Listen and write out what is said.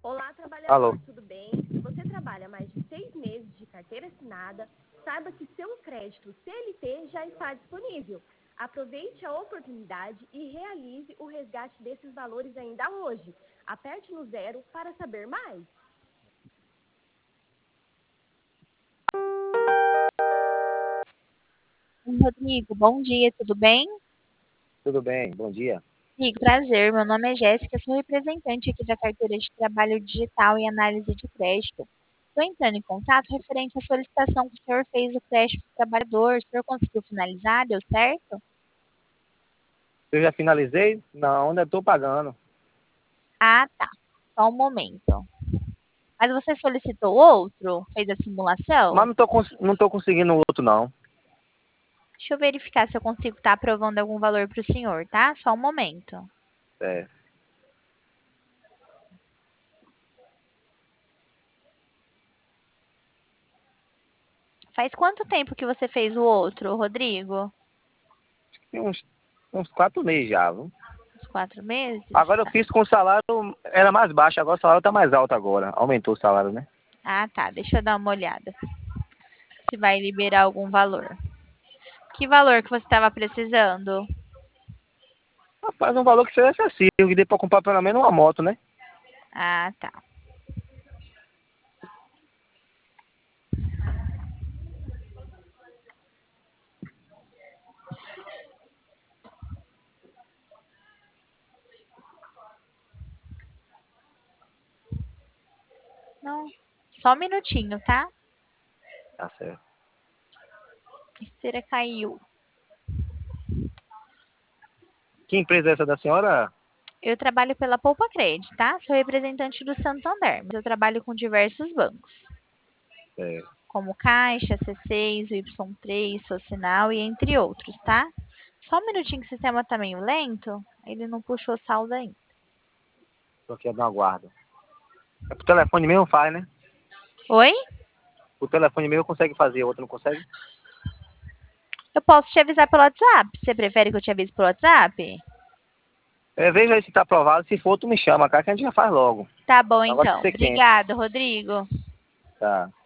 Olá, Alô. trabalhador, tudo bem? Se você trabalha mais de 6 meses de carteira assinada, saiba que seu crédito CLT já está disponível. Aproveite a oportunidade e realize o resgate desses valores ainda hoje. Aperte no 0 para saber mais. Rodrigo, bom dia, tudo bem? Tudo bem? Bom dia. Rodrigo, prazer, meu nome é Jéssica, sou representante aqui da carteira de trabalho digital e análise de crédito. Estou entrando em contato referente à solicitação que o senhor fez do crédito do trabalhador. O senhor conseguiu finalizar? Deu certo? Eu já finalizei? Não, ainda estou pagando. Ah, tá. Só um momento. Mas você solicitou outro? Fez a simulação? Mas não tô conseguindo o outro, não. Deixa eu verificar se eu consigo estar aprovando algum valor para o senhor, tá? Só um momento. É. Faz quanto tempo que você fez o outro, Rodrigo? Tem uns 4 meses já, viu? Uns 4 meses? Agora eu Tá. fiz com o salário, era mais baixo, agora o salário tá mais alto agora. Aumentou o salário, né? Ah, tá. Deixa eu dar uma olhada. Se vai liberar algum valor. Que valor que você estava precisando? Rapaz, um valor que seja acessível, que dê pra comprar pelo menos uma moto, né? Ah, tá. Não. Só um minutinho, tá? Tá certo. A esteira caiu. Que empresa é essa da senhora? Eu trabalho pela Poupa Cred, tá? Sou representante do Santander, mas eu trabalho com diversos bancos, É. como Caixa, C6, o Y3, Socinal e entre outros, tá? Só um minutinho que o sistema tá meio lento, ele não puxou saldo ainda. Tô aqui no aguardo. É pro telefone mesmo faz, né? Oi? O telefone mesmo consegue fazer, o outro não consegue? Eu posso te avisar pelo WhatsApp. Você prefere que eu te avise pelo WhatsApp? É, veja aí se tá aprovado. Se for, tu me chama, cara, que a gente já faz logo. Tá bom, Agora que então. você quente. Obrigada, Rodrigo. Tá.